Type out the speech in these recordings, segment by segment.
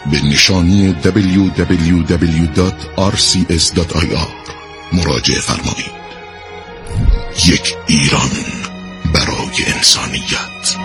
به نشانی www.rcs.ir مراجعه فرمایید. یک ایران برای انسانیت.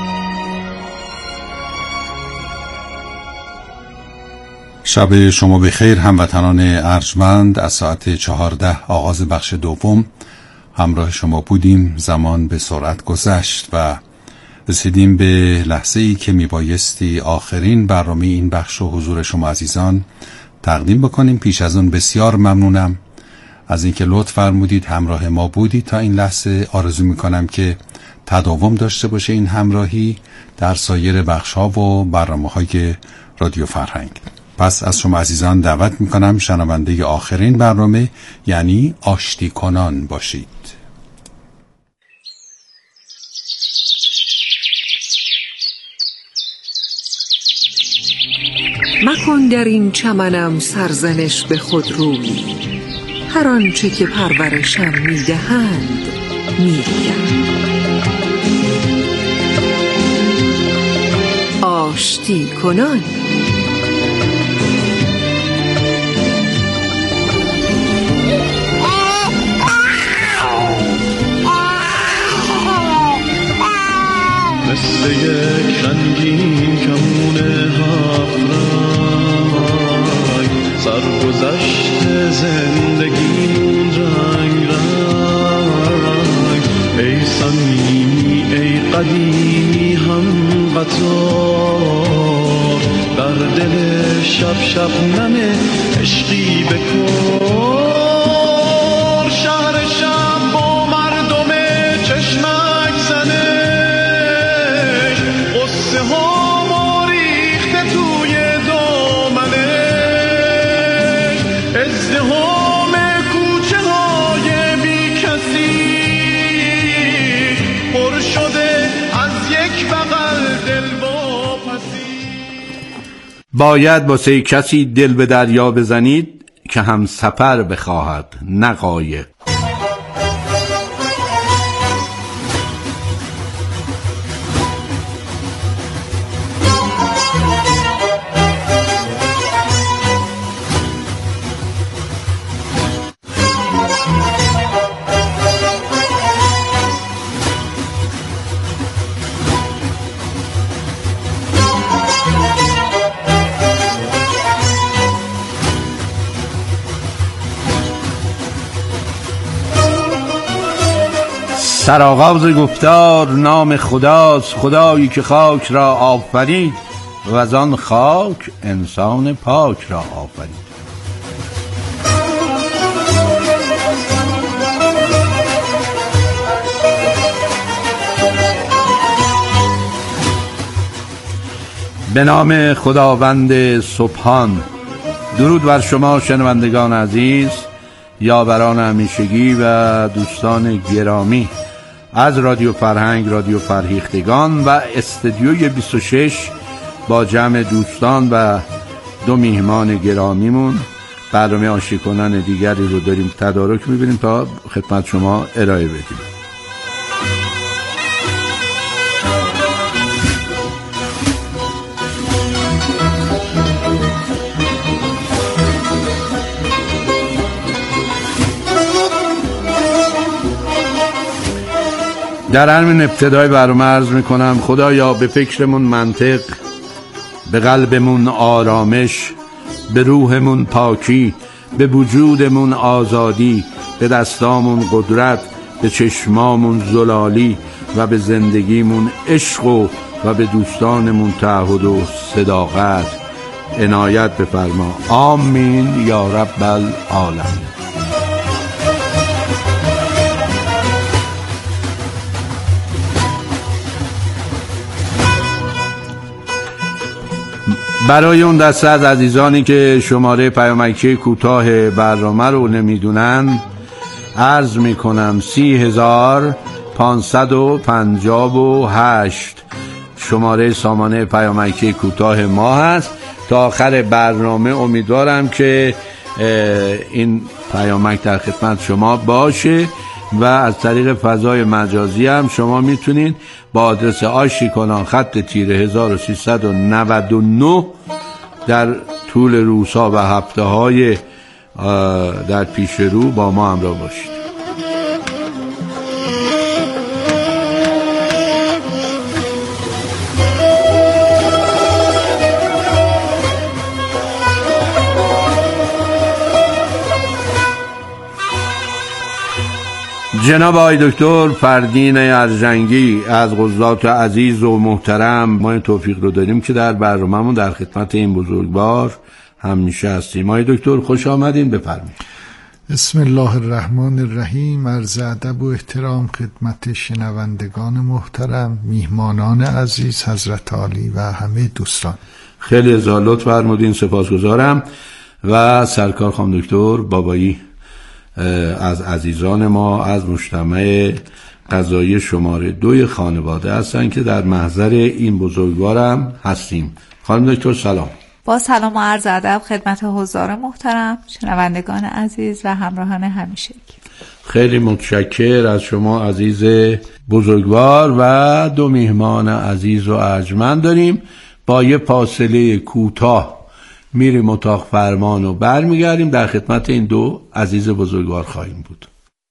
شب شما بخیر هموطنان ارجمند. از ساعت 14 آغاز بخش دوم همراه شما بودیم. زمان به سرعت گذشت و رسیدیم به لحظه‌ای که میبایستی آخرین برنامه این بخش رو حضور شما عزیزان تقدیم بکنیم. پیش از اون بسیار ممنونم از اینکه لطف فرمودید همراه ما بودید تا این لحظه. آرزو میکنم که تداوم داشته باشه این همراهی در سایر بخش‌ها و برنامه‌های رادیو فرهنگ. پس از شما عزیزان دعوت میکنم شنونده آخرین برنامه یعنی آشتی کنان باشید. مکن در این چمنم سرزنش به خود روی، هر آنچه که پرورشم میدهند میگویم. آشتی کنان. مثل یک رنگین کمون هفرنگ سرگذشت زندگیمون رنگ رنگ. ای صمیمی ای قدیمی هم قطار، در دل شب شبنم عشقی بکن. شهر شب با مردم چشمک زنه، قصه ها ماریخته توی دامنه، ازدحام کوچه های بی کسی پر شده از یک بغل دلواپسی. باید واسه کسی دل به دریا بزنید که هم سفر بخواهد نه قایق. سرآغاز گفتار نام خداست، خدایی که خاک را آفرید و از آن خاک انسان پاک را آفرید. به نام خداوند سبحان. درود بر شما شنوندگان عزیز، یاوران همیشگی و دوستان گرامی از رادیو فرهنگ، رادیو فرهیختگان و استودیوی 26 با جمع دوستان و دو میهمان گرامیمون برنامه آشتی کنان دیگری رو داریم تدارک می‌بینیم تا خدمت شما ارائه بدیم. در همین ابتدای برنامه عرض میکنم خدایا به فکرمون منطق، به قلبمون آرامش، به روحمون پاکی، به وجودمون آزادی، به دستامون قدرت، به چشمامون زلالی و به زندگیمون عشق و به دوستانمون تعهد و صداقت عنایت بفرما. آمین یا رب العالمین. برای اون دسته از عزیزانی که شماره پیامکی کوتاه برنامه رو نمیدونن عرض میکنم 30558 شماره سامانه پیامکی کوتاه ما هست. تا آخر برنامه امیدوارم که این پیامک در خدمت شما باشه و از طریق فضای مجازی هم شما میتونین با آدرس آشتی کنان خط تیره 1399 در طول روزها و هفته‌های در پیش رو با ما همراه باشید. جناب آقای دکتر فردین ارجنگی از قضات عزیز و محترم، ما این توفیق رو داریم که در برنامه‌مون در خدمت این بزرگوار همیشه هستیم. آقای دکتر خوش آمدین، بفرمایید. بسم الله الرحمن الرحیم. عرض ادب و احترام خدمت شنوندگان محترم، میهمانان عزیز، حضرت عالی و همه دوستان. خیلی ازال لطف فرمودین، سپاسگزارم. و سرکار خانم دکتر بابایی از عزیزان ما از مجتمع قضایی شماره 2 خانواده هستن که در محضر این بزرگوارم هستیم. خانم دکتر سلام. با سلام و عرض ادب خدمت حضار محترم، شنوندگان عزیز و همراهان همیشگی. خیلی متشکر از شما عزیز بزرگوار و 2 میهمان عزیز و ارجمند داریم. با یه فاصله کوتاه میریم اتاق فرمان و برمیگردیم، در خدمت این 2 عزیز بزرگوار خواهیم بود.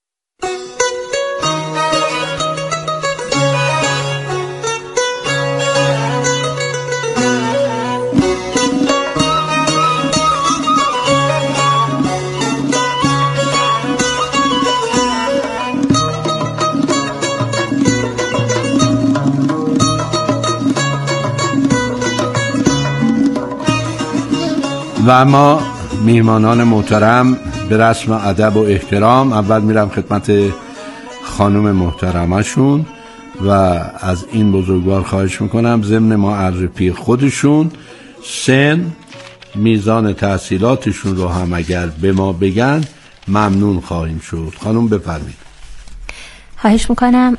و اما میهمانان محترم به رسم ادب و احترام اول میرم خدمت خانم محترمشون و از این بزرگوار خواهش میکنم ضمن معرفی خودشون، سن، میزان تحصیلاتشون رو هم اگر به ما بگن ممنون خواهیم شد. خانم بفرمایید. خواهش میکنم.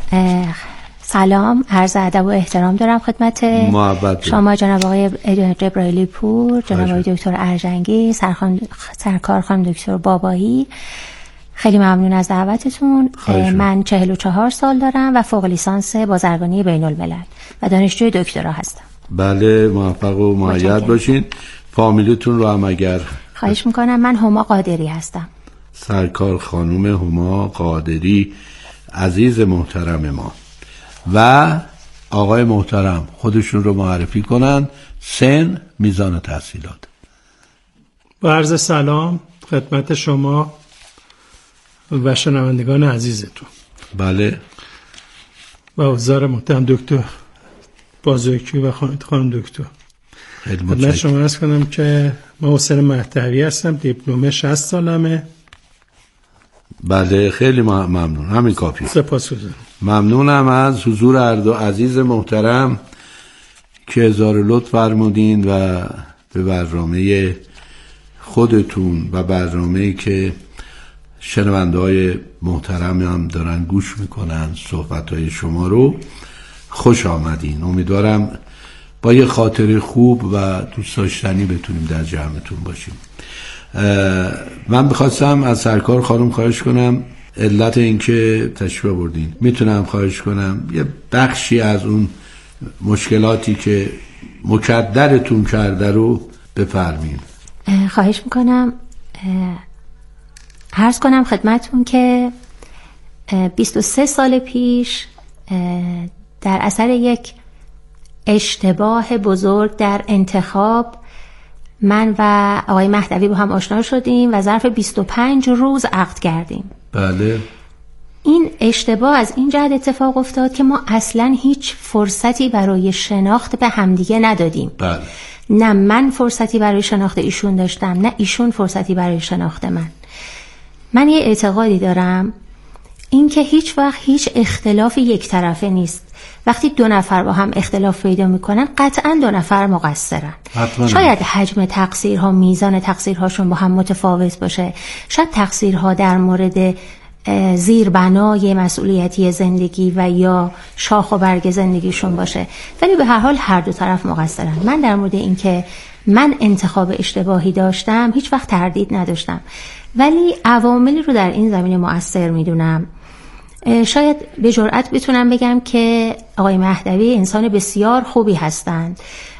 سلام، عرض ادب و احترام دارم خدمت شما جناب آقای جبرائیلی پور، جناب آقای دکتر ارجنگی، سرکار خانم دکتر بابایی. خیلی ممنون از دعوتتون. من 44 سال دارم و فوق لیسانس بازرگانی بین الملل و دانشجوی دکترا هستم. بله، موفق و مؤید باشین. فامیلتون رو هم اگر خواهش میکنم. من هما قادری هستم. سرکار خانم هما قادری عزیز محترم ما و آقای محترم خودشون رو معرفی کنن، سن، میزان تحصیلات. با عرض سلام خدمت شما و شنوندگان عزیزتون. بله. و حضار محترم دکتر بازرگی و خانم دکتر. خیلی متشکرم. شما عرض کنم که من حسین مهدوی هستم، دیپلم 60 سالمه. بله، خیلی ممنون، همین کافیه. سپاسگزارم. ممنونم از حضور هر 2 عزیز محترم که اظهار لطف فرمودین و به برنامه خودتون و برنامه‌ای که شنونده‌های محترم هم دارن گوش میکنن صحبت‌های شما رو خوش آمدین. امیدوارم با یه خاطره خوب و دوست داشتنی بتونیم در جمعتون باشیم. من بخواستم از سرکار خانم خواهش کنم علت اینکه تشریف آوردین میتونم خواهش کنم یه بخشی از اون مشکلاتی که مکدرتون کرده رو بفرمین. خواهش میکنم. عرض کنم خدمتون که 23 سال پیش در اثر یک اشتباه بزرگ در انتخاب من و آقای مهدوی با هم آشنا شدیم و ظرف 25 روز عقد کردیم. بله. این اشتباه از این جهت اتفاق افتاد که ما اصلا هیچ فرصتی برای شناخت به همدیگه ندادیم. بله. نه من فرصتی برای شناخت ایشون داشتم، نه ایشون فرصتی برای شناخت من. من یه اعتقادی دارم، این که هیچ وقت هیچ اختلاف یک طرفه نیست. وقتی 2 نفر با هم اختلاف پیدا میکنن قطعا 2 نفر مقصرن. شاید حجم تقصیرها، میزان تقصیرهاشون با هم متفاوت باشه، شاید تقصیرها در مورد زیربنای مسئولیتی زندگی و یا شاخ و برگ زندگیشون باشه، ولی به هر حال هر 2 طرف مقصرن. من در مورد این که من انتخاب اشتباهی داشتم هیچ وقت تردید نداشتم، ولی عواملی رو در این زمینه مؤثر میدونم. شاید به جرئت بتونم بگم که آقای مهدوی انسان بسیار خوبی هستند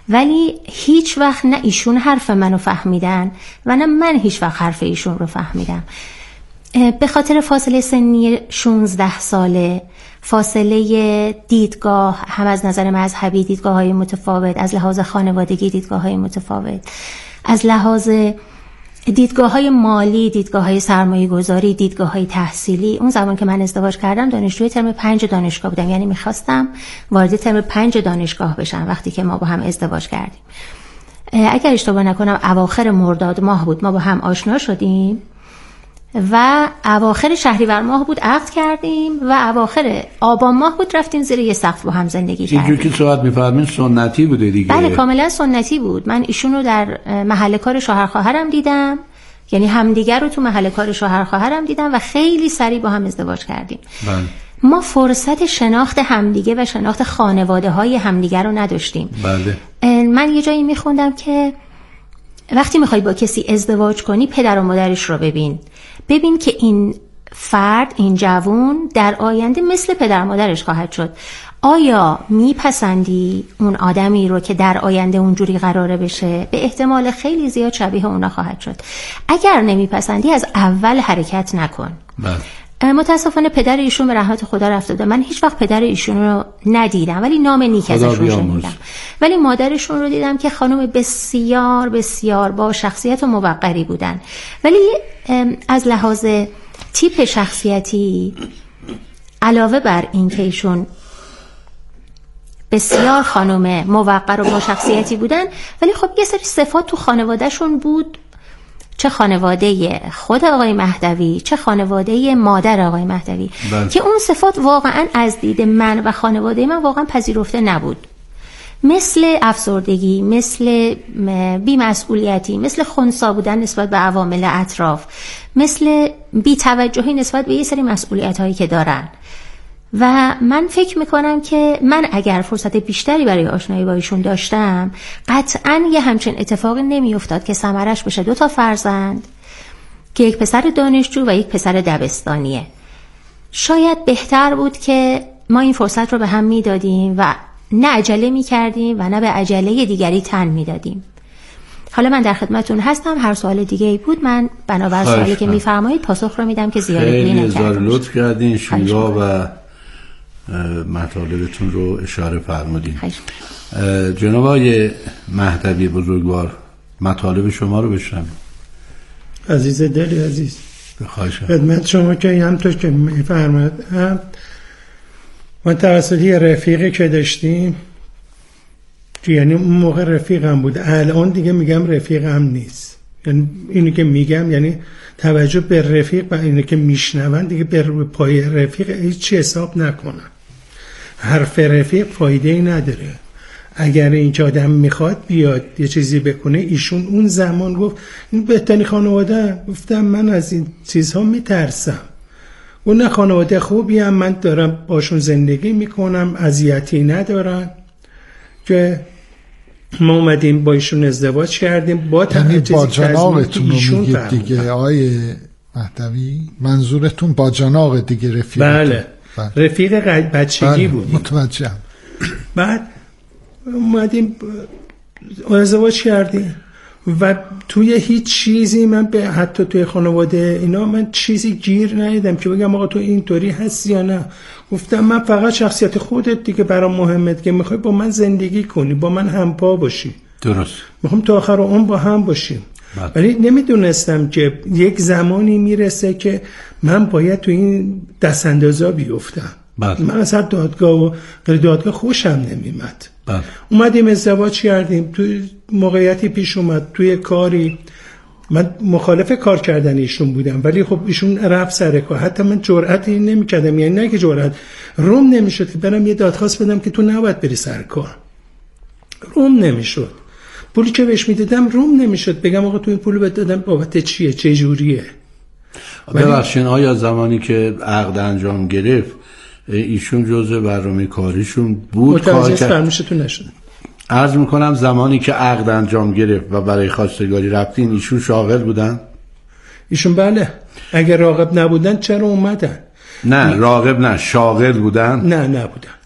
ولی هیچ وقت نه ایشون حرف منو فهمیدن و نه من هیچ وقت حرف ایشون رو فهمیدم. به خاطر فاصله سنی 16 ساله، فاصله دیدگاه هم از نظر مذهبی، دیدگاه های متفاوت، از لحاظ خانوادگی دیدگاه های متفاوت، از لحاظ دیدگاه های مالی، دیدگاه های سرمایه گذاری، دیدگاه های تحصیلی. اون زمان که من ازدواج کردم دانشجوی ترم 5 دانشگاه بودم، یعنی میخواستم وارد ترم 5 دانشگاه بشم وقتی که ما با هم ازدواج کردیم. اگر اشتباه نکنم اواخر مرداد ماه بود ما با هم آشنا شدیم و اواخر شهریور ماه بود عقد کردیم و اواخر آبان ماه بود رفتیم زیر یه سقف با هم زندگی کردیم. اینجور که صحبت می‌فرمایید سنتی بوده دیگه؟ بله کاملا سنتی بود. من ایشون رو در محل کار شوهر خواهرم دیدم، یعنی همدیگر رو تو محل کار شوهر خواهرم دیدم و خیلی سریع با هم ازدواج کردیم. بله. ما فرصت شناخت همدیگه و شناخت خانواده های همدیگر رو نداشتیم. بله. من یه جایی میخوندم که وقتی میخوای با کسی ازدواج کنی پدر و مادرش رو ببین که این فرد، این جوون در آینده مثل پدر و مادرش خواهد شد. آیا میپسندی اون آدمی رو که در آینده اونجوری قراره بشه؟ به احتمال خیلی زیاد شبیه اونا خواهد شد. اگر نمیپسندی از اول حرکت نکن. متاسفانه پدر ایشون به رحمت خدا رفته بود. من هیچ وقت پدر ایشون رو ندیدم ولی نام نیک ازشون شنیدم. ولی مادرشون رو دیدم که خانم بسیار بسیار با شخصیت و موقری بودن. ولی از لحاظ تیپ شخصیتی علاوه بر این که ایشون بسیار خانم موقر و با شخصیتی بودن، ولی خب یه سری صفات تو خانوادهشون بود، چه خانواده خود آقای مهدوی چه خانواده مادر آقای مهدوی، که اون صفات واقعا از دید من و خانواده من واقعا پذیرفته نبود. مثل افسردگی، مثل بی‌مسئولیتی، مثل خنثی بودن نسبت به عوامل اطراف، مثل بی‌توجهی نسبت به یه سری مسئولیت‌هایی که دارن. و من فکر میکنم که من اگر فرصت بیشتری برای آشنایی با ایشون داشتم قطعاً یه همچین اتفاقی نمیافتاد که ثمرش بشه 2 فرزند که یک پسر دانشجو و یک پسر دبستانیه. شاید بهتر بود که ما این فرصت رو به هم میدادیم و نه عجله میکردیم و نه به عجله دیگری تن میدادیم. حالا من در خدمتون هستم، هر سوال دیگه ای بود من بنابر سوالی که میفرمایید پاسخ رو میدم که زیاده گویی نکردم. خیلی لطف کردین، شیوا و مطالبتون رو اشاره فرمودین. جناب آقای مهدوی بزرگوار، مطالب شما رو بشنویم. عزیز دلی عزیز، بخواهش خدمت شما که همطور که میفرماد من توسط یه رفیقی که داشتیم، یعنی اون موقع رفیقم بود، الان دیگه میگم رفیقم نیست، یعنی اینو که میگم یعنی توجه به رفیق و اینو که میشنون دیگه به پای رفیق هیچ حساب نکنن. حرف رفیق فایده ای نداره. اگر این آدم میخواد بیاد یه چیزی بکنه، ایشون اون زمان گفت این بهترین خانواده، گفتم من از این چیزها میترسم. اون خانواده خوبی هم من دارم باشون زندگی میکنم، اذیتی ندارن، که ما اومدیم با ایشون ازدواج کردیم با با جناقتون رو میگید دیگه آقای مهدوی؟ منظورتون با جناق دیگه رفیق؟ بله. رفیق بچگی بود. متوجهم. بعد اومدیم ازدواج کردیم و توی هیچ چیزی من به حتی توی خانواده اینا من چیزی گیر ندیدم که بگم آقا تو اینطوری هستی یا نه. گفتم من فقط شخصیت خودت دیگه برام مهمه که میخوای با من زندگی کنی، با من همپا باشی. درست. میخوام تا آخر عمر با هم باشیم. ولی نمیدونستم که یک زمانی میرسه که من باید تو این دستاندازا بیفتم. من از هر دادگاه و غیر دادگاه خوشم نمیمد. اومدیم ازدواج کردیم، توی موقعیتی پیش اومد، توی کاری من مخالف کار کردن ایشون بودم، ولی خب ایشون رفت سر کار. حتی من جرئتی نمی‌کردم، یعنی نه که جرئت، روم نمیشد که برم یه دادخواست بدم که تو نباید بری سر کار. روم نمیشد. پولی که بهش میدادم روم نمیشد بگم آقا تو این پولو بهت دادم بابت چیه، چه جوریه. ببخشید آیا زمانی که عقد انجام گرفت ایشون جزء برنامه کاریشون بود؟ متوجه فرمایشتون نشد. عرض میکنم زمانی که عقد انجام گرفت و برای خواستگاری رفتین ایشون شاغل بودن؟ ایشون بله. اگر راغب نبودن چرا اومدن؟ نه راغب نه، شاغل بودن؟ نه نبودن.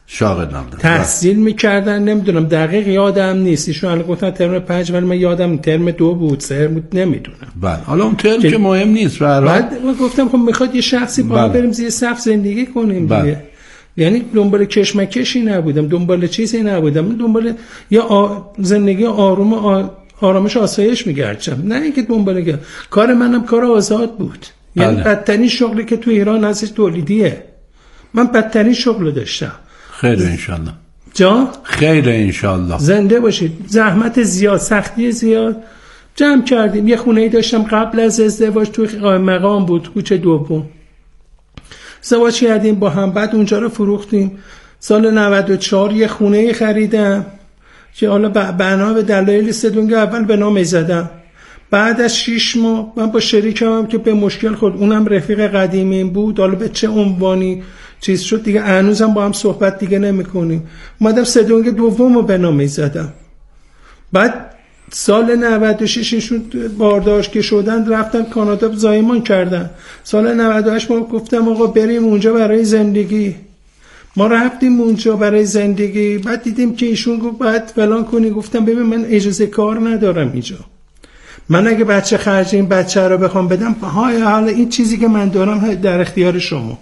شاغل نبودن. تحصیل میکردن، نمیدونم دقیق یادم نیست، ایشون الان گفتن ترم 5 ولی من یادم ترم 2 بود 3 بود نمیدونم. بله حالا اون ترم که مهم نیست. بعد من گفتم خب میخواد یه شخصی با بریم زیر سقف زندگی کنیم دیگه. یعنی دنبال کشمکشی نبودم، دنبال چیزی نبودم، دنبال یا زندگی آروم آرامش آسایش میگردم، نه اینکه دنبال کار منم کار آزاد بود. یعنی بدترین شغلی که تو ایران ازش تولیدیه. من بدترین شغل داشتم. خیر انشالله. جا؟ خیر انشالله. زنده باشید. زحمت زیاد، سختی زیاد جمع کردیم. یه خونه‌ای داشتم قبل از ازدواج تو مقام بود، کوچه دوم. ازدواج کردیم با هم، بعد اونجا رو فروختیم. سال 94 یه خونه‌ای خریدم که حالا بنا به دلایل سدونگ اول به نام زدم. بعد از 6 ماه من با شریکم که به مشکل خورد، اونم رفیق قدیمیم بود، حالا به چه عنوانی چیز شد دیگه هنوزم با هم صحبت دیگه نمی‌کنیم. اومدم سدونگ دومو به نام زدم. بعد سال 96 ایشون بارداشت که شدن رفتن کانادا زایمان کردن. سال 98 ما گفتم آقا بریم اونجا برای زندگی. ما رفتیم اونجا برای زندگی. بعد دیدیم که ایشون گفت بعد فلان کنی. گفتم ببین من اجازه کار ندارم اینجا. من اگه بچه خرج این بچه رو بخوام بدم حالا این چیزی که من دارم در اختیار شما.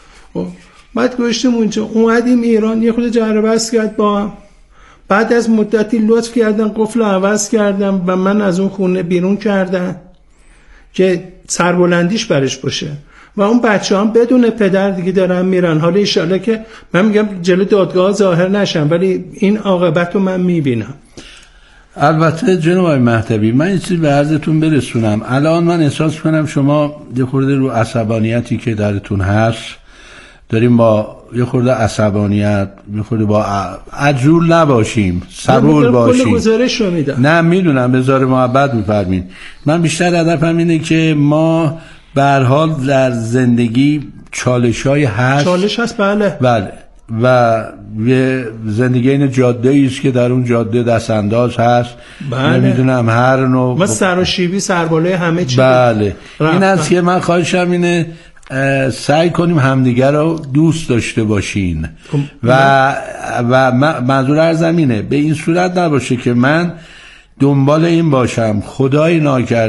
بعد گذاشتیم اونجا، اومدیم ایران، یه خود جر و بحث کرد با هم. بعد از مدتی لطف کردن قفل عوض کردم و من از اون خونه بیرون کردن که سربلندیش برش باشه و اون بچه هم بدون پدر دیگه دارن میرن. حالا ایشالله که من میگم جلو دادگاه ظاهر نشم ولی این عاقبت رو من میبینم. البته جناب آقای مهدوی من این چیز به عرضتون برسونم. الان من احساس کنم شما یه خورده رو عصبانیتی که درتون هست داریم با یه خورده عصبانیت، یه خورده با عجول نباشیم، صبور باشیم. کل گزارش رو میدم. نه میدونم بذار محبت میفرمین. من بیشتر هدفم اینه که ما به هر حال در زندگی چالش‌های هست. چالش هست بله. و یه زندگی این جاده است که در اون جاده دست انداز هست. نمیدونم هر نوع ما سر و شیبی سربالای همه چی. بله. این است که من خواهشم اینه سعی کنیم همدیگر رو دوست داشته باشین و منظور عرضم اینه به این صورت نباشه که من دنبال این باشم خدای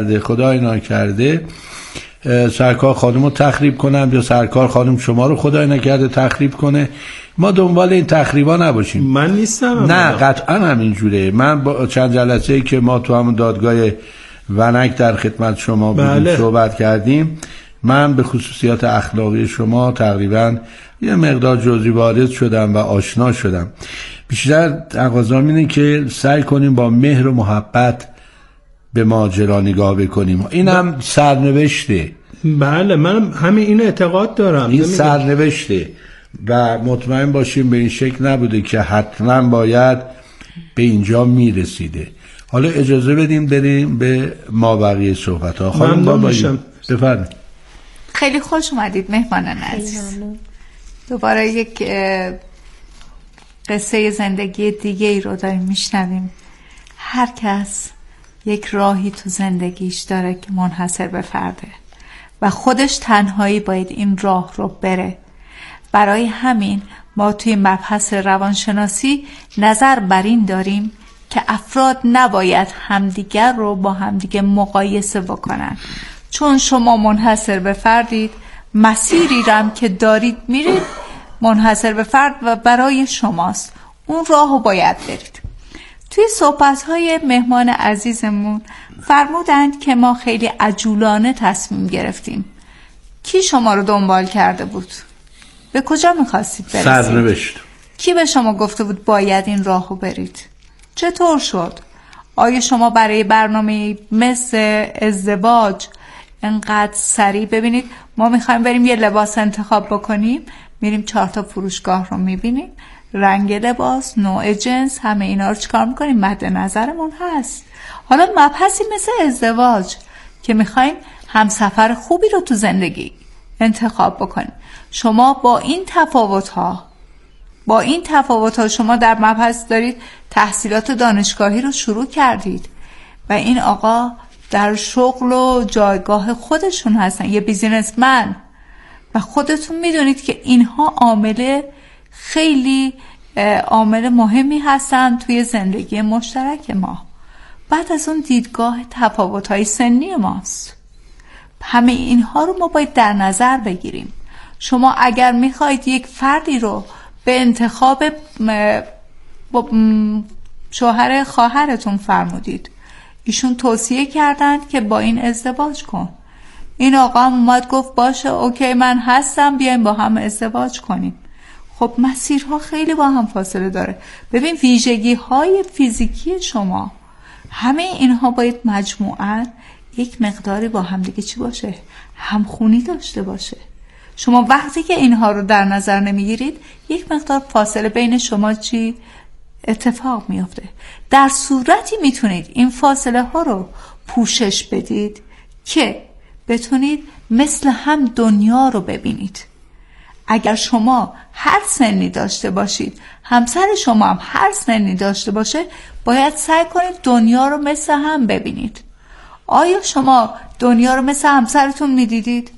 ناکرده سرکار خانم رو تخریب کنم یا سرکار خانم شما رو خدای نکرده تخریب کنه. ما دنبال این تخریبا نباشیم. من نیستم. نه قطعا همینجوره. من با چند جلسه‌ای که ما تو همون دادگاه ونک در خدمت شما بودیم صحبت کردیم، من به خصوصیات اخلاقی شما تقریبا یه مقدار جزئی وارد شدم و آشنا شدم. بیشتر تقاضام اینه که سعی کنیم با مهر و محبت به ماجرا نگاه بکنیم. اینم سرنوشته. بله من همین این اعتقاد دارم. این سرنوشته و مطمئن باشیم به این شکل نبوده که حتما باید به اینجا میرسیده. حالا اجازه بدیم بریم به مابقی صحبت ها. خانم بابایی بفرمایید. خیلی خوش اومدید مهمانان عزیز. دوباره یک قصه زندگی دیگه ای رو داریم میشنویم. هر کس یک راهی تو زندگیش داره که منحصر به فرده و خودش تنهایی باید این راه رو بره. برای همین ما توی مبحث روانشناسی نظر بر این داریم که افراد نباید همدیگر رو با همدیگه مقایسه بکنن، چون شما منحصر به فردید، مسیری رم که دارید میرید منحصر به فرد و برای شماست، اون راه رو باید برید. توی صحبت‌های مهمان عزیزمون فرمودند که ما خیلی عجولانه تصمیم گرفتیم. کی شما رو دنبال کرده بود؟ به کجا می‌خواستید برسید؟ سرنوشت. کی به شما گفته بود باید این راهو برید؟ چطور شد؟ آیا شما برای برنامه مثل ازدواج انقدر سریع ببینید ما میخوایم بریم یه لباس انتخاب بکنیم، میریم 4 تا فروشگاه رو میبینیم، رنگ لباس، نوع جنس، همه اینا رو چیکار میکنیم؟ مد نظرمون هست. حالا مبحثی مثل ازدواج که میخوایم همسفر خوبی رو تو زندگی انتخاب بکنیم، شما با این تفاوت ها شما در مبحث دارید تحصیلات دانشگاهی رو شروع کردید و این آقا در شغل و جایگاه خودشون هستن، یه بیزینسمن، و خودتون میدونید که اینها عامل خیلی عامل مهمی هستن توی زندگی مشترک ما. بعد از اون دیدگاه تفاوت‌های سنی ماست. همه اینها رو ما باید در نظر بگیریم. شما اگر میخواید یک فردی رو به انتخاب شوهر خواهرتون فرمودید، ایشون توصیه کردند که با این ازدواج کن، این آقا هم اومد گفت باشه اوکی من هستم بیایم با هم ازدواج کنیم. خب مسیرها خیلی با هم فاصله داره. ببین ویژگی های فیزیکی شما، همه اینها باید مجموعاً یک مقداری با هم دیگه چی باشه؟ همخونی داشته باشه. شما وقتی که اینها رو در نظر نمیگیرید یک مقدار فاصله بین شما چی اتفاق میفته. در صورتی میتونید این فاصله ها رو پوشش بدید که بتونید مثل هم دنیا رو ببینید. اگر شما هر سنی داشته باشید، همسر شما هم هر سنی داشته باشه، باید سعی کنید دنیا رو مثل هم ببینید. آیا شما دنیا رو مثل همسرتون میدیدید؟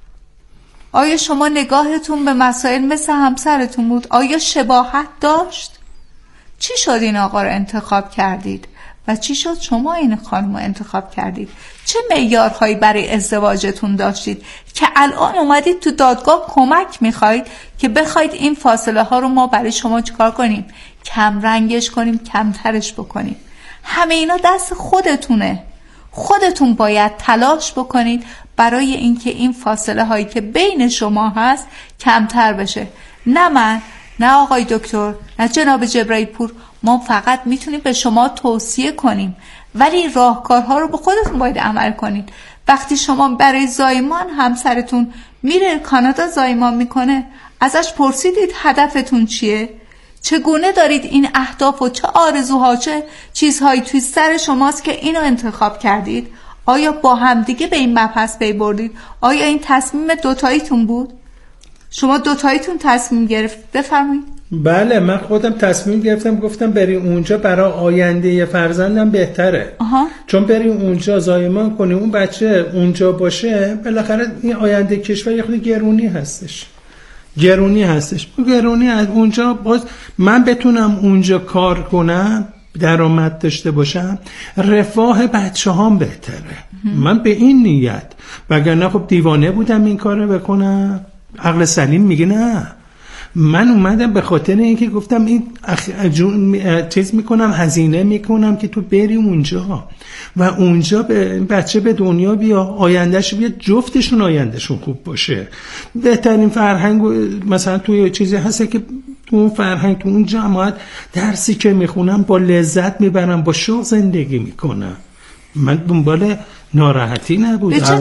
آیا شما نگاهتون به مسائل مثل همسرتون بود؟ آیا شباهت داشت؟ چی شد این آقا رو انتخاب کردید؟ و چی شد شما این خانم رو انتخاب کردید؟ چه معیارهایی برای ازدواجتون داشتید که الان اومدید تو دادگاه کمک میخواید که بخواید این فاصله ها رو ما برای شما چیکار کنیم؟ کم رنگش کنیم، کمترش بکنیم. همه اینا دست خودتونه. خودتون باید تلاش بکنید برای اینکه این فاصله هایی که بین شما هست کمتر بشه. نه من، نه آقای دکتر، نه جناب جبرائیل پور. ما فقط میتونیم به شما توصیه کنیم، ولی راهکارها رو به خودتون باید عمل کنید. وقتی شما برای زایمان همسرتون میره کانادا زایمان میکنه، ازش پرسیدید هدفتون چیه؟ چگونه دارید این اهداف و چه آرزوها، چه چیزهایی توی سر شماست که اینو انتخاب کردید؟ آیا با همدیگه به این مبحث پی بردید؟ آیا این تصمیم دوتاییتون بود؟ شما دوتاییتون تصمیم گرفت؟ بفرمایید. بله، من خودم تصمیم گرفتم، گفتم بری اونجا برای آینده فرزندم بهتره. چون بری اونجا زایمان کنی، اون بچه اونجا باشه، بالاخره این آینده کشور یه خود گرونی هستش. گرونی از اونجا باز من بتونم اونجا کار کنم، درآمد داشته باشم، رفاه بچه هام بهتره. من به این نیت، وگرنه خب دیوانه بودم این کار رو بکنم. عقل سلیم میگه نه. من اومدم به خاطر اینکه گفتم این چیز میکنم، هزینه میکنم که تو بری اونجا و اونجا بچه به دنیا بیا، آیندهش بیا، جفتشون آیندهشون خوب باشه. بهترین فرهنگ مثلا توی چیزی هست که تو اون فرهنگ، تو اون جماعت درسی که میخونم با لذت میبرم، با شوق زندگی میکنم. من دنبال ناراحتی نبود. به چه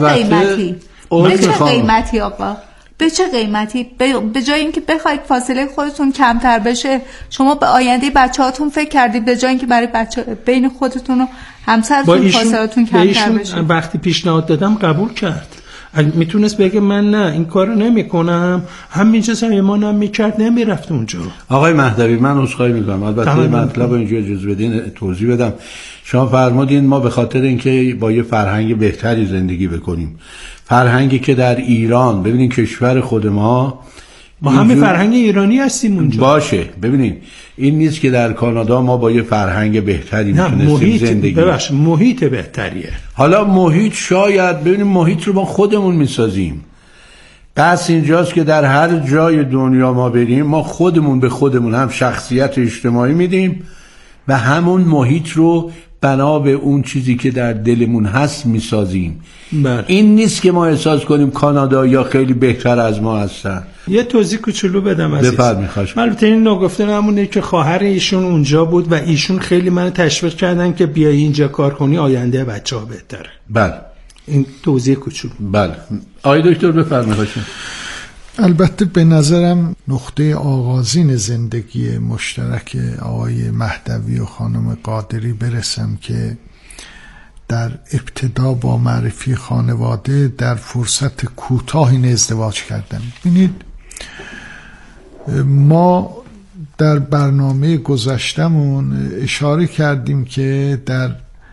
قیمتی آقا؟ به چه قیمتی؟ به جای اینکه بخواید فاصله خودتون کمتر بشه، شما به آینده بچه‌هاتون فکر کردید به جای اینکه برای بین خودتون و همسرتون فاصله‌تون کمتر بشه؟ وقتی پیشنهاد دادم قبول کرد. میتونست بگه من نه این کارو نمی‌کنم، همینجا زایمانم میکرد، نمیرفت اونجا. آقای مهدوی من عذرخواهی می‌کنم، البته مطلب اینجا اجازه بدین توضیح بدم. شما فرمودین ما به خاطر اینکه با یه فرهنگ بهتری زندگی بکنیم، فرهنگی که در ایران، ببینین کشور خود ما با همین فرهنگ ایرانی هستیم اونجا باشه. ببینین این نیست که در کانادا ما با یه فرهنگ بهتری میتونستیم زندگی. محیط بهتریه. حالا محیط شاید ببینین محیط رو ما خودمون میسازیم. بس اینجاست که در هر جای دنیا ما بریم، ما خودمون به خودمون هم شخصیت اجتماعی میدیم و همون محیط رو بنا به اون چیزی که در دلمون هست میسازیم. این نیست که ما احساس کنیم کانادا یا خیلی بهتر از ما هستن. یه توضیح کوچولو بدم عزیز. بفرمایید. خواهش می‌کنم. البته این نگفته همونه که خواهر ایشون اونجا بود و ایشون خیلی منو تشویق کردن که بیای اینجا کار کنی، آینده بچه‌ها بهتره. بله. این توضیح کوچولو. بله. آقای دکتر بفرمایید. البته به نظرم نقطه آغازین زندگی مشترک آقای مهدوی و خانم قادری برسم که در ابتدا با معرفی خانواده در فرصت کوتاهی ازدواج کردن. ببینید ما در برنامه گذشتمون اشاره کردیم که در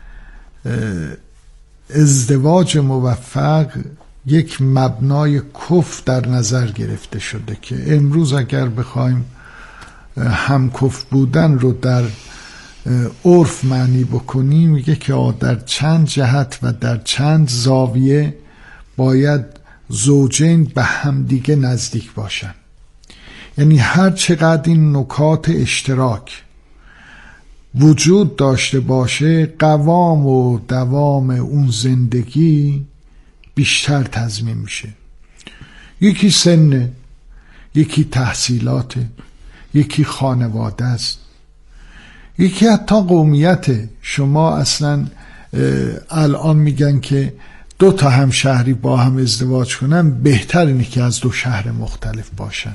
ازدواج موفق یک مبنای کف در نظر گرفته شده که امروز اگر بخوایم همکف بودن رو در عرف معنی بکنی، میگه که در چند جهت و در چند زاویه باید زوجین به همدیگه نزدیک باشن. یعنی هر چقدر این نکات اشتراک وجود داشته باشه، قوام و دوام اون زندگی بیشتر تضمین میشه. یکی سنه، یکی تحصیلاته، یکی خانواده است، یکی حتی قومیته. شما اصلا الان میگن که 2 همشهری با هم ازدواج کنن بهتر اینه که از 2 شهر مختلف باشن.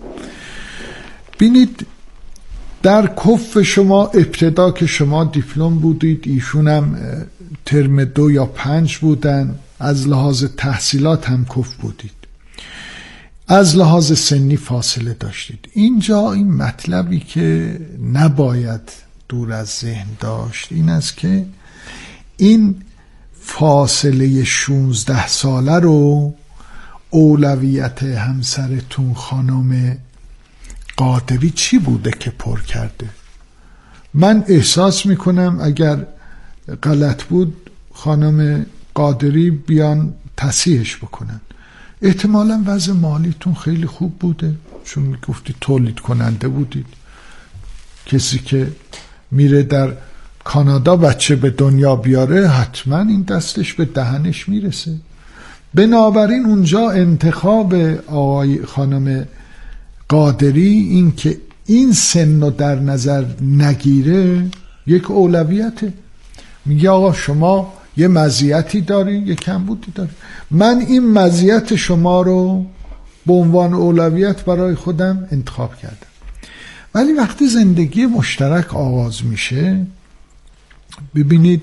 بینید در کف شما ابتدا که شما دیپلم بودید، ایشون هم ترم 2 یا 5 بودن، از لحاظ تحصیلات هم کف بودید، از لحاظ سنی فاصله داشتید. اینجا این مطلبی که نباید دور از ذهن داشت این است که این فاصله 16 ساله رو اولویت همسرتون خانم قادری چی بوده که پر کرده؟ من احساس میکنم اگر غلط بود خانم قادری بیان تصحیحش بکنن. احتمالا وضع مالیتون خیلی خوب بوده، چون میگفتی تولید کننده بودید. کسی که میره در کانادا بچه به دنیا بیاره حتما این دستش به دهنش میرسه. بنابراین اونجا انتخاب آقای خانم قادری این که این سن رو در نظر نگیره یک اولویته. میگه آقا شما یه مزیتی داری، یه کمبودی داری، من این مزیت شما رو به عنوان اولویت برای خودم انتخاب کردم. ولی وقتی زندگی مشترک آغاز میشه، ببینید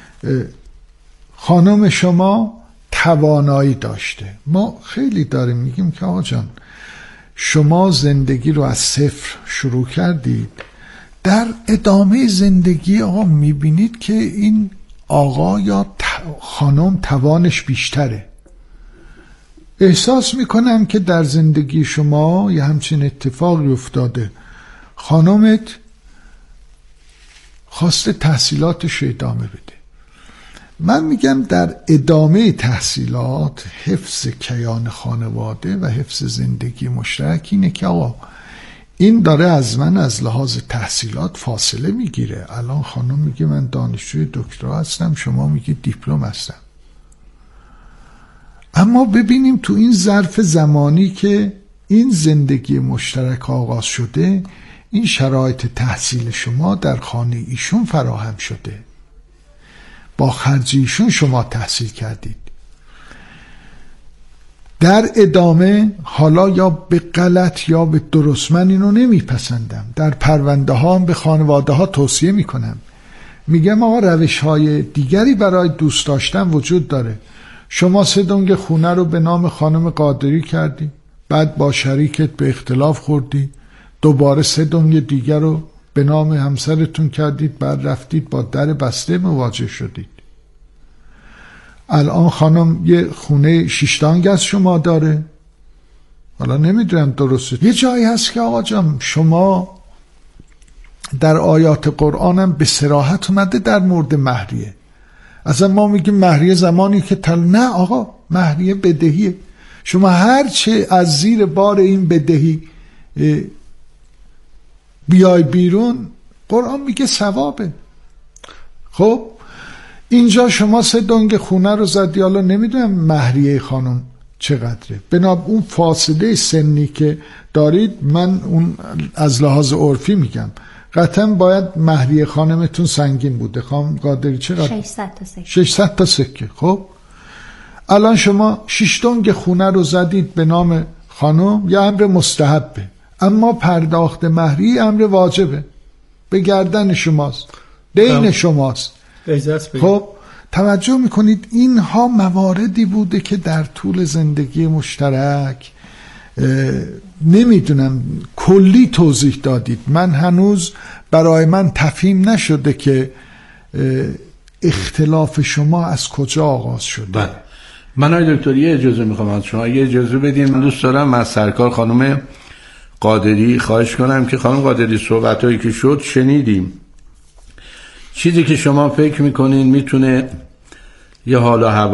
خانم شما توانایی داشته. ما خیلی داریم میگیم که آقا جان شما زندگی رو از صفر شروع کردید، در ادامه زندگی آقا میبینید که این آقا یا خانم توانش بیشتره. احساس میکنم که در زندگی شما یه همچین اتفاقی افتاده، خانمت خواسته تحصیلاتش ادامه بده. من میگم در ادامه تحصیلات حفظ کیان خانواده و حفظ زندگی مشترک اینه که آقا این داره از من از لحاظ تحصیلات فاصله میگیره. الان خانم میگه من دانشجوی دکترا هستم، شما میگی دیپلم هستم. اما ببینیم تو این ظرف زمانی که این زندگی مشترک آغاز شده، این شرایط تحصیل شما در خانه ایشون فراهم شده، با خرج ایشون شما تحصیل کردید. در ادامه حالا یا به غلط یا به درست، من اینو نمیپسندم، در پرونده ها هم به خانواده ها توصیه میکنم، میگم آقا روش های دیگری برای دوست داشتن وجود داره. شما 3 دنگ خونه رو به نام خانم قادری کردی، بعد با شریکت به اختلاف خوردی، دوباره 3 دنگ دیگر رو به نام همسرتون کردید، بعد رفتید با در بسته مواجه شدید. الان خانم یه خونه 6 دانگ از شما داره. حالا نمیدونم درسته، یه جایی هست که آقا جان شما در آیات قرآن هم به صراحت اومده در مورد مهریه. اصلا ما میگیم مهریه زمانی که نه آقا، مهریه بدهیه. شما هرچه از زیر بار این بدهی بیای بیرون، قرآن میگه ثوابه. خب اینجا شما 3 دنگ خونه رو زدی، حالا نمیدونم مهریه خانم چقدره، بنابراین اون فاصله سنی که دارید، من اون از لحاظ عرفی میگم قطعا باید مهریه خانمتون سنگین بوده. خانم قادری چقدر؟ 600 تا سکه. خب الان شما 6 دنگ خونه رو زدید به نام خانم، یه امر مستحبه، اما پرداخت مهریه امر واجبه، به گردن شماست، دین شماست. خب توجه میکنید اینها مواردی بوده که در طول زندگی مشترک نمیدونم کلی توضیح دادید. من هنوز برای من تفهیم نشده که اختلاف شما از کجا آغاز شده. من آقای دکتر یه اجازه میخوام از شما، یه اجازه بدین. من دوست دارم از سرکار خانم قادری خواهش کنم که خانم قادری صحبتایی که شد شنیدیم. چیزی که شما فکر میکنین میتونه یه حال و هوای